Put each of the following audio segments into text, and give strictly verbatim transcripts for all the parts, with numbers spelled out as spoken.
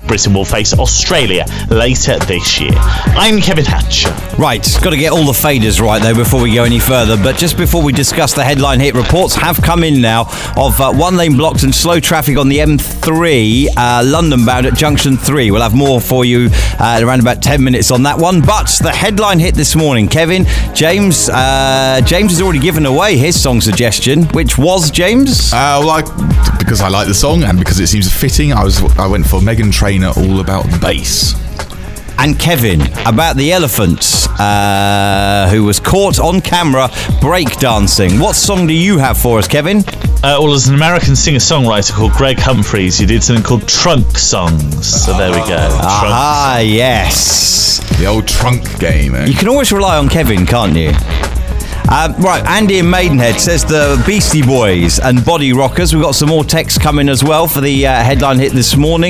Britain will face Australia later this year. I'm Kevin Hatcher. Right, got to get all the faders right though before we go any further. But just before we discuss the headline hit, reports have come in now of uh, one lane blocked and slow traffic on the M three, uh, London bound at Junction three. We'll have more for you uh, around about ten minutes on that one. But the headline hit this morning, Kevin, James, uh, James has already given away his song suggestion, which was, James? Uh, well, I, because I like the song and because it seems fitting, I was I went for Meghan Trainor, All About the Bass. And Kevin, about the elephant uh, who was caught on camera breakdancing. What song do you have for us, Kevin? Uh, well, there's an American singer-songwriter called Greg Humphreys who did something called Trunk Songs. So there we go. Ah, yes. The old trunk game, eh? You can always rely on Kevin, can't you? Uh, right, Andy in Maidenhead says the Beastie Boys and Body Rockers. We've got some more text coming as well for the uh, headline hit this morning.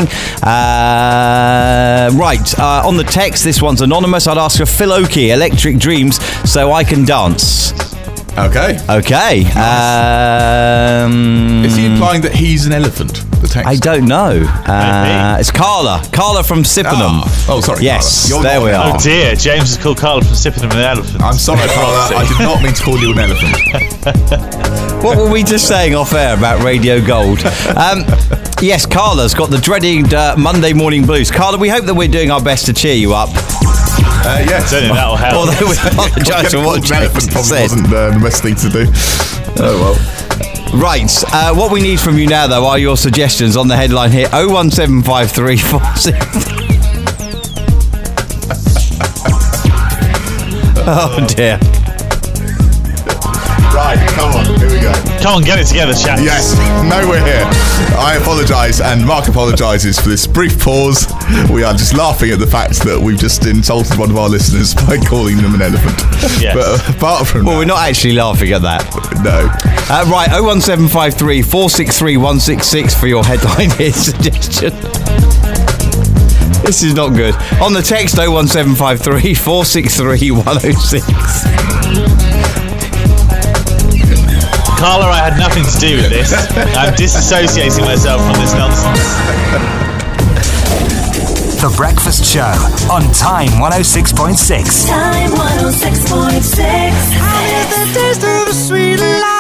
Uh, right, uh, on the text, this one's anonymous. I'd ask for Phil Oakey, Electric Dreams, So I Can Dance. Okay. Okay. Nice. Um, Is he implying that he's an elephant? The text. I don't know. Uh, it's Carla. Carla from Sippenham. Ah. Oh, sorry. Yes, Carla. there we are. Oh dear, James is called Carla from Sippenham an elephant. I'm sorry, Carla. I did not mean to call you an elephant. What were we just saying off air about Radio Gold? Um, yes, Carla's got the dreaded uh, Monday morning blues. Carla, we hope that we're doing our best to cheer you up. Uh, yes. Certainly that'll help. Although we apologise for what an elephant James probably said. wasn't uh, the best thing to do. Oh well. Right, uh, what we need from you now, though, are your suggestions on the headline here. oh one seven five three four six. Oh dear. Right, come on, here we go. Come on, get it together, chat. Yes, no, we're here. I apologise, and Mark apologises for this brief pause. We are just laughing at the fact that we've just insulted one of our listeners by calling them an elephant. Yes. But apart from Well, that, we're not actually laughing at that. no. Uh, right, oh one seven five three four six three one six six for your headline here suggestion. This is not good. On the text, oh one seven five three four six three one oh six. Carla, I had nothing to do with this. I'm disassociating myself from this nonsense. The Breakfast Show on Time one oh six point six. Time one oh six point six. I live the taste of a sweet life.